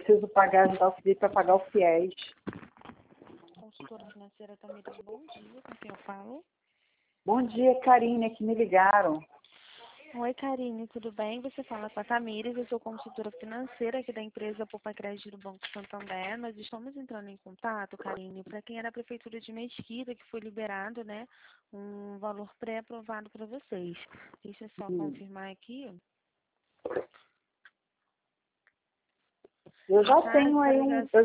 preciso pagar, ajudar o Felipe a pagar o FIES. Consultora financeira Tamires, bom dia, com quem eu falo? Bom dia, Karine, que me ligaram. Oi, Karine, tudo bem? Você fala com a Tamires, eu sou consultora financeira aqui da empresa Poupa Crédito do Banco Santander. Nós estamos entrando em contato, Karine, para quem é da Prefeitura de Mesquita, que foi liberado, né, um valor pré-aprovado para vocês. Deixa eu só confirmar aqui. Eu já tenho aí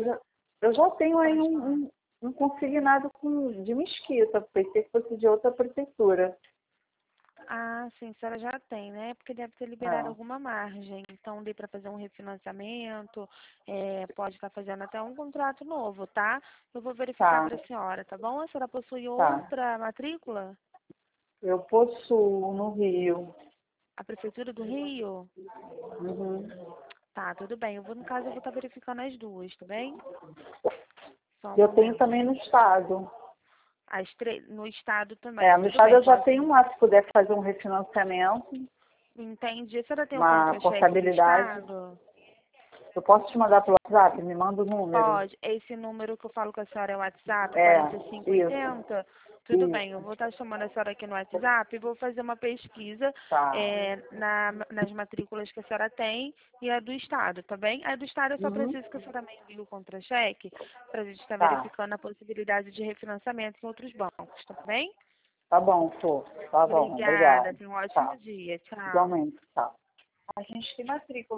um consignado de Mesquita, pensei que fosse de outra prefeitura. Ah, sim, a senhora já tem, né? Porque deve ter liberado alguma margem. Então, dê para fazer um refinanciamento, pode estar fazendo até um contrato novo, tá? Eu vou verificar para a senhora, tá bom? A senhora possui outra matrícula? Eu possuo no Rio. A Prefeitura do Rio? Uhum. Tá, tudo bem. No caso, eu vou estar verificando as duas, tá bem? Eu tenho também no estado. No estado também. No estado eu já tenho uma, se puder fazer um refinanciamento. Entendi. A senhora tem um Uma contra-cheque do portabilidade. estado? Eu posso te mandar pelo WhatsApp? Me manda o número. Pode. Esse número que eu falo com a senhora é o WhatsApp, É, 4580? Tudo bem, eu vou estar chamando a senhora aqui no WhatsApp e vou fazer uma pesquisa Tá. nas matrículas que a senhora tem e a do Estado, tá bem? A do Estado eu só Uhum. preciso que a senhora me envie o contra-cheque para a gente estar Tá. verificando a possibilidade de refinanciamento em outros bancos, tá bem? Tá bom, Flor. Tá bom, Obrigada, obrigado. tenha um ótimo Tá. dia. Tchau. Igualmente, tá. A gente tem matrícula.